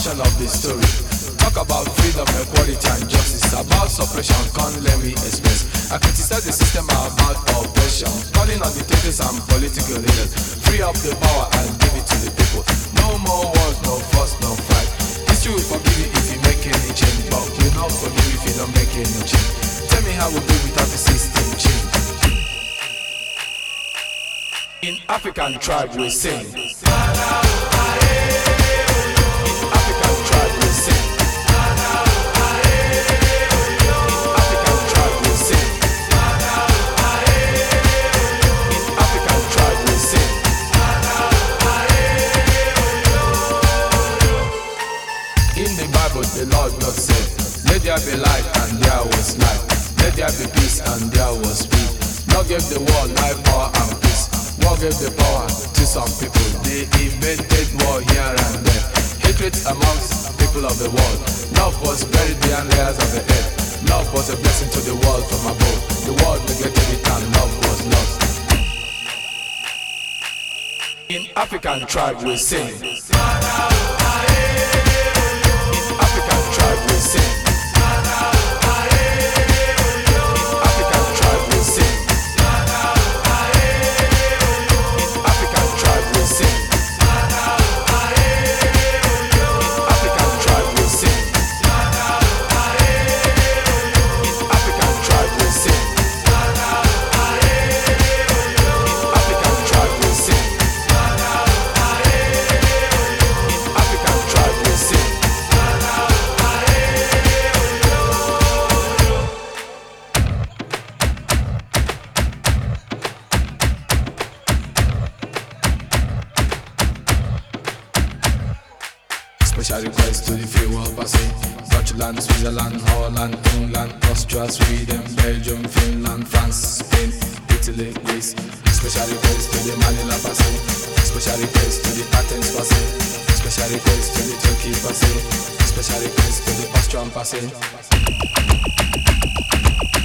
version of the story. Talk about freedom, equality and justice. About suppression, can't let me express. I criticize the system about oppression, calling on dictators and political leaders. Free up the power and give it to the people. No more wars, no fuss, no fight. History will forgive you if you make any change, but will not forgive you if you don't make any change. Tell me how we do without the system change. In African tribe we sing. In African tribe we sing. The Lord God said, let there be light, and there was light. Let there be peace, and there was peace. Lord gave the world life, power, and peace. War gave the power to some people. They invented war here and there. Hatred amongst people of the world. Love was buried behind layers of the earth. Love was a blessing to the world from above. The world neglected it, and love was lost. In African tribe we sing. Tribe we sing. African tribe we sing. African tribe we sing. African tribe we sing. African tribe we sing. African tribe we sing. African tribe we sing. Special request to the free world passing. Dutchland, Switzerland, Holland, England, Austria, Sweden, Belgium, Finland, France, Spain, Italy, Greece. Special request to the Manila passing. Special request to the Athens passing. Special request to the Turkey passing. Special request to the Austrian passing.